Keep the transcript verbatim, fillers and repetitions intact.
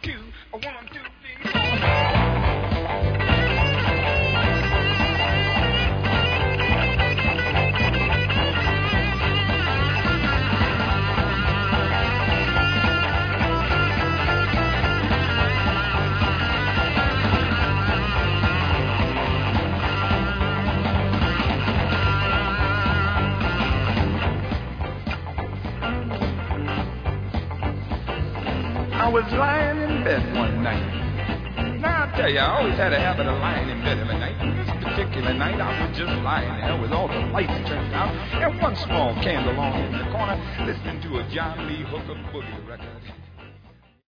two, a one, two, three, four. I was lying in bed one night. Now, I tell you, I always had a habit of lying in bed every night. And this particular night, I was just lying there with all the lights turned out and one small candle on in the corner, listening to a John Lee Hooker boogie record.